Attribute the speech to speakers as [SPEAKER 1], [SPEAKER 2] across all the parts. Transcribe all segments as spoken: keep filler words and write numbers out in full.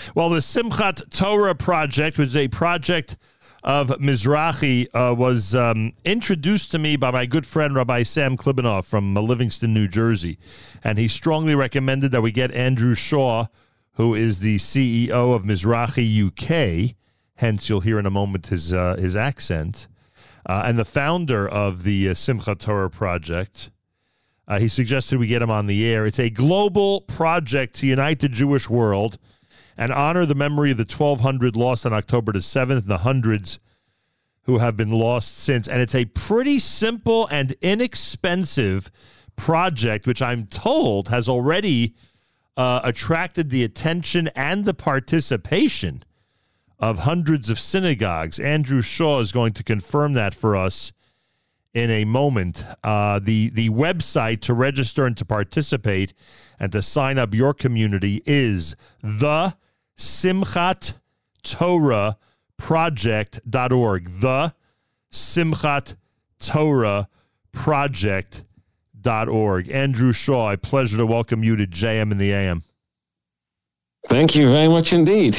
[SPEAKER 1] Well, the Simchat Torah project was a project of Mizrahi, uh, was um, introduced to me by my good friend Rabbi Sam Klibanoff from Livingston, New Jersey. And he strongly recommended that we get Andrew Shaw, who is the C E O of Mizrahi U K, hence you'll hear in a moment his, uh, his accent, uh, and the founder of the uh, Simchat Torah project. Uh, he suggested we get him on the air. It's a global project to unite the Jewish world and honor the memory of the twelve hundred lost on October the seventh and the hundreds who have been lost since. And it's a pretty simple and inexpensive project, which I'm told has already uh, attracted the attention and the participation of hundreds of synagogues. Andrew Shaw is going to confirm that for us in a moment. Uh, the, the website to register and to participate and to sign up your community is the Simchat Torah Project dot org. The Simchat Torah Project dot org. Andrew Shaw, a pleasure to welcome you to J M in the A M.
[SPEAKER 2] Thank you very much indeed.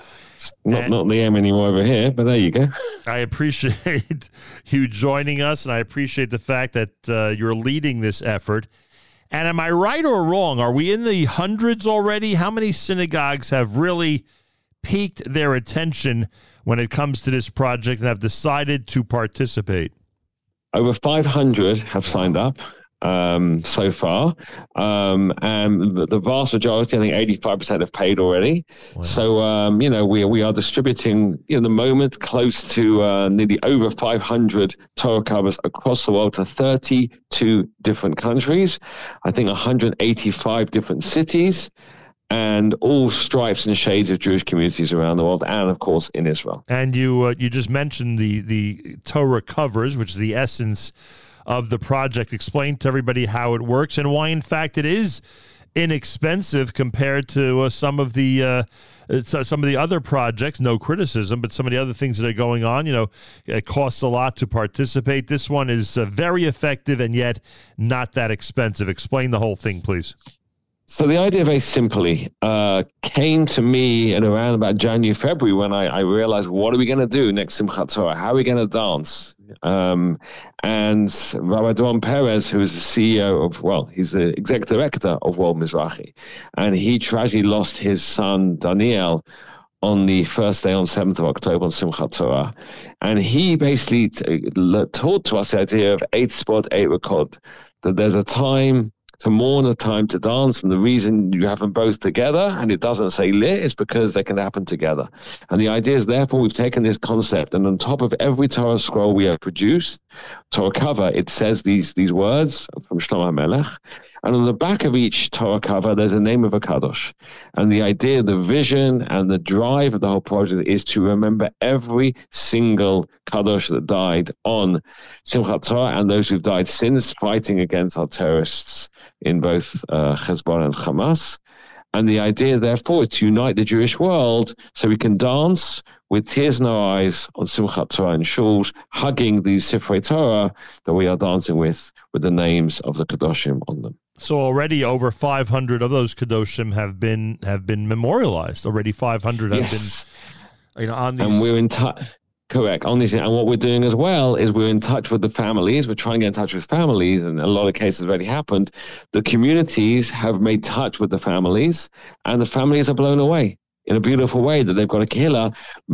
[SPEAKER 2] Not
[SPEAKER 1] and
[SPEAKER 2] not the M anymore over here, but there you go.
[SPEAKER 1] I appreciate you joining us, and I appreciate the fact that uh, you're leading this effort. And am I right or wrong? Are we in the hundreds already? How many synagogues have really piqued their attention when it comes to this project and have decided to participate?
[SPEAKER 2] Over five hundred have signed up um, so far, um, and the, the vast majority, I think eighty-five percent have paid already. Wow. So, um, you know, we, we are distributing, in the moment, close to uh, nearly over five hundred Torah covers across the world to thirty-two different countries, I think one hundred eighty-five different cities, and all stripes and shades of Jewish communities around the world, and of course in Israel.
[SPEAKER 1] And you uh, you just mentioned the the Torah covers, which is the essence of the project. Explain to everybody how it works and why, in fact, it is inexpensive compared to uh, some of the uh, some of the other projects. No criticism, but some of the other things that are going on. You know, it costs a lot to participate. This one is uh, very effective and yet not that expensive. Explain the whole thing, please.
[SPEAKER 2] So the idea, very simply, uh, came to me at around about January, February, when I, I realized, what are we going to do next Simchat Torah? How are we going to dance? Um, and Rabbi Doron Perez, who is the C E O of, well, he's the exec director of World Mizrahi, and he tragically lost his son, Daniel, on the first day, on seventh of October, on Simchat Torah. And he basically t- taught to us the idea of eight spot, eight record, that there's a time to mourn, a time to dance, and the reason you have them both together, and it doesn't say lit, is because they can happen together. And the idea is, therefore, we've taken this concept, and on top of every Torah scroll we have produced, Torah cover, it says these these words from Shlomo HaMelech, and on the back of each Torah cover, there's a name of a Kadosh. And the idea, the vision, and the drive of the whole project is to remember every single Kadosh that died on Simchat Torah, and those who've died since, fighting against our terrorists in both uh, Hezbollah and Hamas. And the idea, therefore, is to unite the Jewish world so we can dance with tears in our eyes on Simchat Torah and shuls, hugging these Sifrei Torah that we are dancing with, with the names of the Kadoshim on them.
[SPEAKER 1] So already over five hundred of those Kadoshim have been have been memorialized. Already five hundred have
[SPEAKER 2] yes.
[SPEAKER 1] been, you know, on these.
[SPEAKER 2] And we're in touch. Correct. On these, and what we're doing as well is we're in touch with the families. We're trying to get in touch with families, and a lot of cases have already happened. The communities have made touch with the families, and the families are blown away in a beautiful way that they've got a killer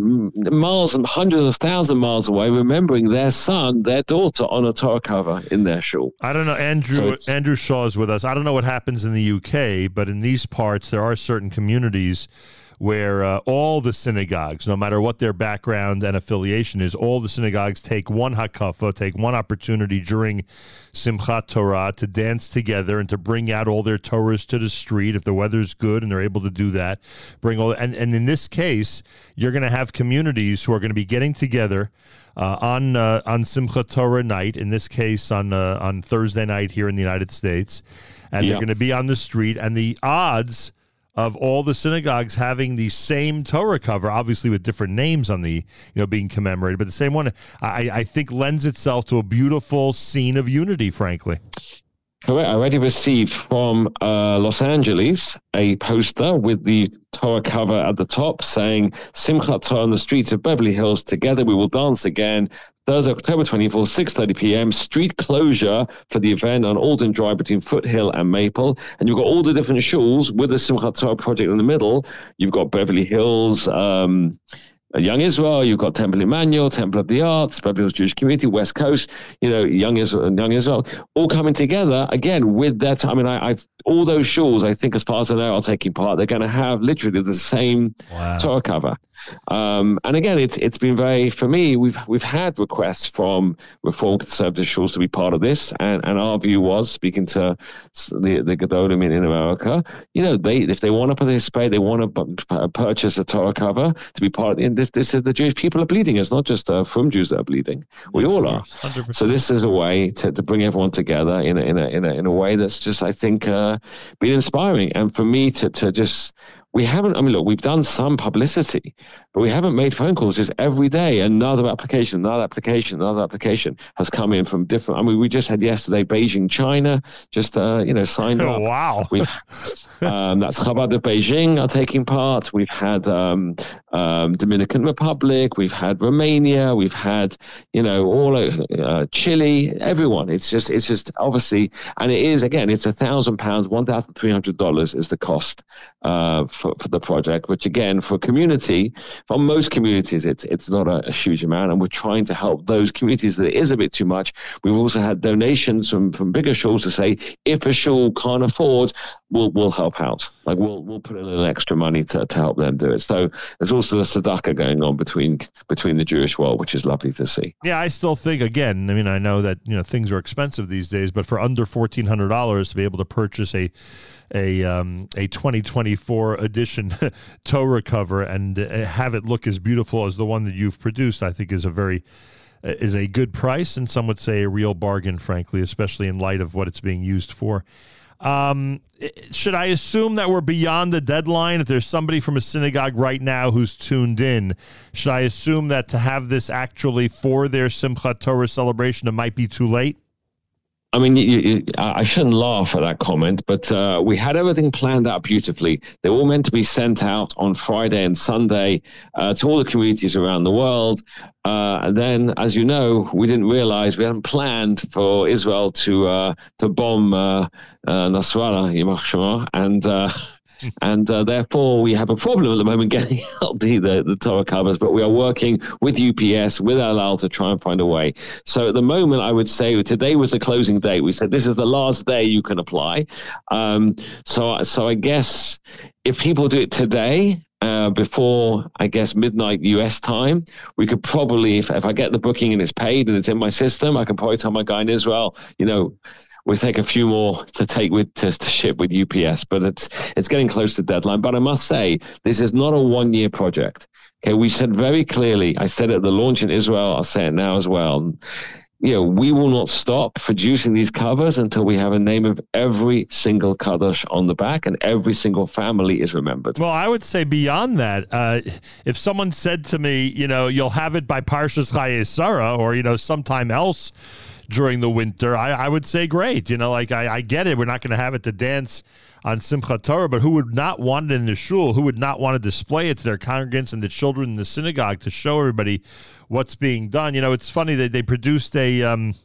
[SPEAKER 2] miles and hundreds of thousands of miles away, remembering their son, their daughter on a Torah cover in their shul.
[SPEAKER 1] I don't know. Andrew so Andrew Shaw is with us. I don't know what happens in the U K, but in these parts, there are certain communities where uh, all the synagogues, no matter what their background and affiliation is, all the synagogues take one hakafa, take one opportunity during Simchat Torah to dance together and to bring out all their Torahs to the street if the weather's good and they're able to do that. Bring all and, and in this case, you're going to have communities who are going to be getting together uh, on uh, on Simchat Torah night. In this case, on uh, on Thursday night here in the United States, and yep. they're going to be on the street. And the odds of all the synagogues having the same Torah cover, obviously with different names on the, you know, being commemorated, but the same one, I, I think lends itself to a beautiful scene of unity, frankly.
[SPEAKER 2] Correct. I already received from uh, Los Angeles a poster with the Torah cover at the top saying, Simchat Torah on the streets of Beverly Hills, together we will dance again. Thursday, October twenty-fourth, six thirty p.m. Street closure for the event on Alden Drive between Foothill and Maple. And you've got all the different shuls with the Simchat Torah project in the middle. You've got Beverly Hills, um, Young Israel, you've got Temple Emmanuel, Temple of the Arts, Beverly Hills Jewish Community, West Coast, you know, Young Israel, Young Israel, all coming together again with that. I mean, I, I've all those shuls, I think, as far as I know, are taking part. They're going to have literally the same wow. Torah cover. Um, and again, it's it's been very, for me, we've we've had requests from Reform Conservative shuls to be part of this, and, and our view was, speaking to the the Gedolim in, in America, you know, they if they want to participate, they want to purchase a Torah cover to be part of it. This this is the Jewish people are bleeding. It's not just uh, from Jews that are bleeding. We all are. one hundred percent. So this is a way to, to bring everyone together in a, in a in a in a way that's just, I think, uh, been inspiring. And for me to to just. We haven't, I mean, look, we've done some publicity, but we haven't made phone calls. Just every day, another application, another application, another application has come in from different, I mean, we just had yesterday, Beijing, China, just, uh, you know, signed up.
[SPEAKER 1] Oh, wow.
[SPEAKER 2] We've, um, that's Chabad of Beijing are taking part. We've had um, um, Dominican Republic. We've had Romania. We've had, you know, all uh, Chile, everyone. It's just, it's just obviously, and it is, again, it's a thousand pounds, one thousand three hundred dollars is the cost uh, for, for the project, which again, for community, for most communities, it's it's not a, a huge amount, and we're trying to help those communities that it is a bit too much. We've also had donations from, from bigger shuls to say, if a shul can't afford, we'll we'll help out. Like we'll we'll put in a little extra money to, to help them do it. So there's also the tzedakah going on between between the Jewish world, which is lovely to see.
[SPEAKER 1] Yeah, I still think, again, I mean, I know that, you know, things are expensive these days, but for under fourteen hundred dollars to be able to purchase a a um, a twenty twenty-four edition Torah cover and uh, have it look as beautiful as the one that you've produced, I think is a very uh, is a good price, and some would say a real bargain, frankly, especially in light of what it's being used for. Um, should I assume that we're beyond the deadline? If there's somebody from a synagogue right now who's tuned in, should I assume that to have this actually for their Simchat Torah celebration, it might be too late?
[SPEAKER 2] I mean, you, you, I shouldn't laugh at that comment, but uh, we had everything planned out beautifully. They were all meant to be sent out on Friday and Sunday uh, to all the communities around the world. Uh, and then, as you know, we didn't realize we hadn't planned for Israel to uh, to bomb uh, uh, Nasrallah, Yimach Shema, and uh, and uh, therefore we have a problem at the moment getting out the, the, the Torah covers, but we are working with U P S, with El Al to try and find a way. So at the moment, I would say today was the closing date. We said this is the last day you can apply. Um, so, so I guess if people do it today, Uh, before, I guess, midnight U S time, we could probably, if, if I get the booking and it's paid and it's in my system, I can probably tell my guy in Israel, you know, we'll take a few more to take with to, to ship with U P S, but it's it's getting close to deadline. But I must say, this is not a one-year project. Okay, we said very clearly, I said at the launch in Israel, I'll say it now as well, you know, we will not stop producing these covers until we have a name of every single Kaddish on the back and every single family is remembered.
[SPEAKER 1] Well, I would say beyond that, uh, if someone said to me, you know, you'll have it by Parshas Chayei Sarah or, you know, sometime else during the winter, I, I would say great. You know, like I, I get it. We're not going to have it to dance on Simchat Torah, but who would not want it in the shul? Who would not want to display it to their congregants and the children in the synagogue to show everybody what's being done? You know, it's funny that they produced a um,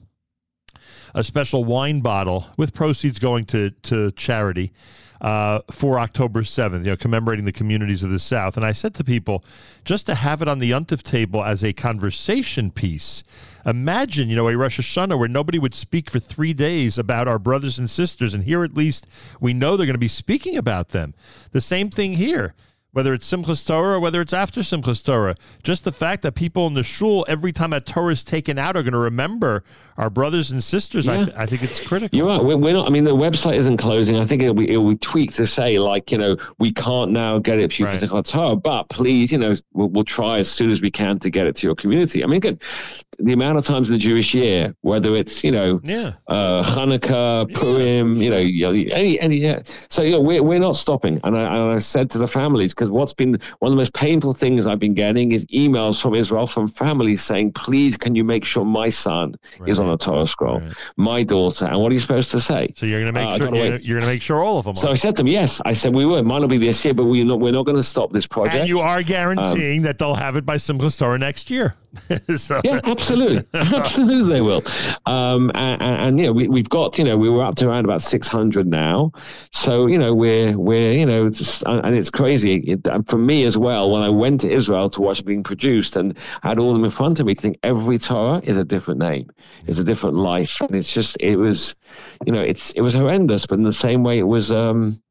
[SPEAKER 1] a special wine bottle with proceeds going to to charity uh, for October seventh, you know, commemorating the communities of the South. And I said to people, just to have it on the Yontif table as a conversation piece. Imagine, you know, a Rosh Hashanah where nobody would speak for three days about our brothers and sisters, and here at least we know they're going to be speaking about them. The same thing here, whether it's Simchas Torah or whether it's after Simchas Torah. Just the fact that people in the shul, every time a Torah is taken out, are going to remember our brothers and sisters, yeah. I, th- I think it's critical.
[SPEAKER 2] You're right. We're, we're not, I mean, the website isn't closing. I think it'll be, it'll be tweaked to say, like, you know, we can't now get it to you right. for Simchat Torah, but please, you know, we'll, we'll try as soon as we can to get it to your community. I mean, again, the amount of times in the Jewish year, whether it's, you know,
[SPEAKER 1] yeah.
[SPEAKER 2] uh, Hanukkah, Purim, yeah. you know, any, any, yeah. So, you know, we're, we're not stopping. And I, and I said to the families, because what's been one of the most painful things I've been getting is emails from Israel from families saying, please, can you make sure my son right. is on a Torah scroll, right. my daughter? And what are you supposed to say?
[SPEAKER 1] So you're going to make uh, sure you're, you're going to make sure all of them are.
[SPEAKER 2] So I said to them, yes. I said, we will. It might not be this year, but we're not, we're not going to stop this project.
[SPEAKER 1] And you are guaranteeing um, that they'll have it by Simchas Torah next year. so.
[SPEAKER 2] Yeah, absolutely. Absolutely they will. Um, and, and, and, you know, we, we've got, you know, we were up to around about six hundred now. So, you know, we're, we're you know, just, and it's crazy. It, and for me as well, when I went to Israel to watch it being produced and I had all of them in front of me, I think every Torah is a different name, is a different life. And it's just, it was, you know, it's, it was horrendous, but in the same way it was, um,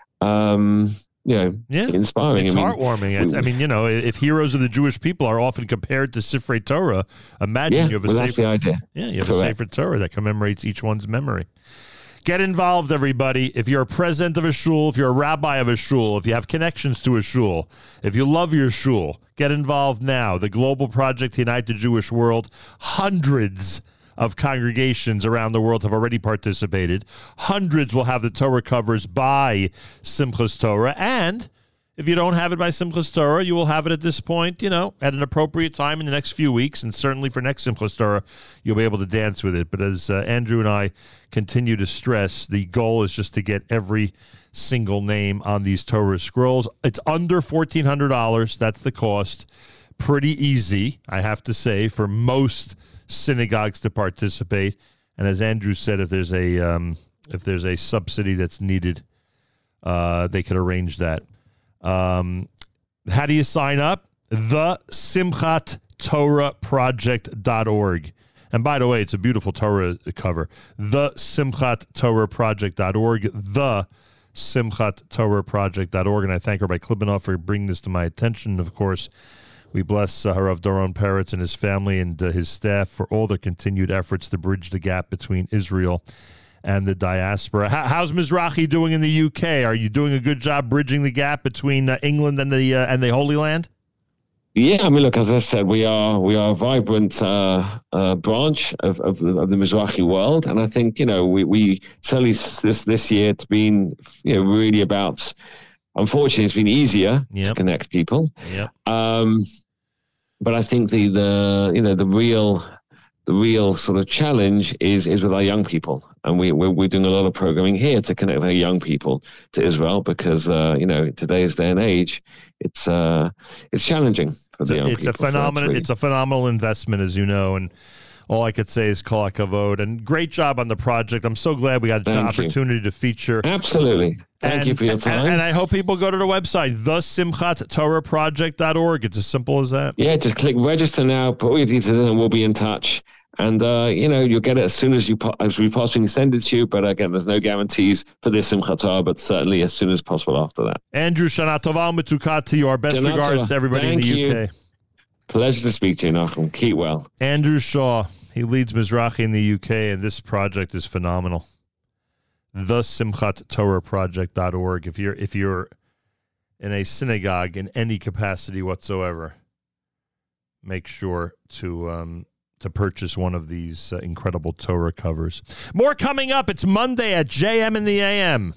[SPEAKER 2] um, you know, yeah. inspiring.
[SPEAKER 1] It's
[SPEAKER 2] I mean,
[SPEAKER 1] heartwarming. We, I mean, you know, if heroes of the Jewish people are often compared to Sifrei Torah, imagine
[SPEAKER 2] yeah,
[SPEAKER 1] you have a
[SPEAKER 2] well,
[SPEAKER 1] Sefer,
[SPEAKER 2] that's the idea.
[SPEAKER 1] Yeah, you have
[SPEAKER 2] Correct.
[SPEAKER 1] a Sefer Torah that commemorates each one's memory. Get involved, everybody. If you're a president of a shul, if you're a rabbi of a shul, if you have connections to a shul, if you love your shul, get involved now. The Global Project to Unite the Jewish World, hundreds of congregations around the world have already participated. Hundreds will have the Torah covers by Simchas Torah. And if you don't have it by Simchas Torah, you will have it at this point, you know, at an appropriate time in the next few weeks. And certainly for next Simchas Torah, you'll be able to dance with it. But as uh, Andrew and I continue to stress, the goal is just to get every single name on these Torah scrolls. It's under fourteen hundred dollars. That's the cost. Pretty easy, I have to say, for most synagogues to participate. And as Andrew said, if there's a um, if there's a subsidy that's needed, uh, they could arrange that. Um, how do you sign up? the simchat torah project dot org. And by the way, it's a beautiful Torah cover. the simchat torah project dot org. the simchat torah project dot org. And I thank Rabbi Klibanoff for bringing this to my attention. Of course, we bless uh, Harav Doron Peretz and his family and uh, his staff for all their continued efforts to bridge the gap between Israel and the diaspora. How, how's Mizrahi doing in the U K? Are you doing a good job bridging the gap between uh, England and the uh, and the Holy Land?
[SPEAKER 2] Yeah, I mean, look, as I said, we are we are a vibrant uh, uh, branch of of the, of the Mizrahi world, and I think you know we we certainly this this year it's been you know really about. Unfortunately, it's been easier yep. to connect people.
[SPEAKER 1] Yeah.
[SPEAKER 2] Um, but I think the the you know the real the real sort of challenge is is with our young people, and we we're, we're doing a lot of programming here to connect our young people to Israel because uh, you know today's day and age, it's uh it's challenging for the young
[SPEAKER 1] it's
[SPEAKER 2] people.
[SPEAKER 1] It's a phenomenal. So really... It's a phenomenal investment, as you know, and. All I could say is kol hakavod, and great job on the project. I'm so glad we got the opportunity to feature.
[SPEAKER 2] Absolutely. Thank
[SPEAKER 1] and,
[SPEAKER 2] you for your time.
[SPEAKER 1] And, and I hope people go to the website, the simchat torah project dot org. It's as simple as that.
[SPEAKER 2] Yeah, just click register now, put all your details in, and we'll be in touch. And, uh, you know, you'll get it as soon as you as we possibly send it to you. But again, there's no guarantees for this Simchat Torah, but certainly as soon as possible after that.
[SPEAKER 1] Andrew, Shana Tova U'Metukat to you. Our best
[SPEAKER 2] Shana
[SPEAKER 1] regards
[SPEAKER 2] Tova.
[SPEAKER 1] to everybody
[SPEAKER 2] Thank
[SPEAKER 1] in the
[SPEAKER 2] you.
[SPEAKER 1] U K.
[SPEAKER 2] Pleasure to speak to you, Nachum. Keep well.
[SPEAKER 1] Andrew Shaw. He leads Mizrahi in the U K, and this project is phenomenal. the simchat torah project dot org. If you're if you're in a synagogue in any capacity whatsoever, make sure to um, to purchase one of these uh, incredible Torah covers. More coming up. It's Monday at J M in the A M.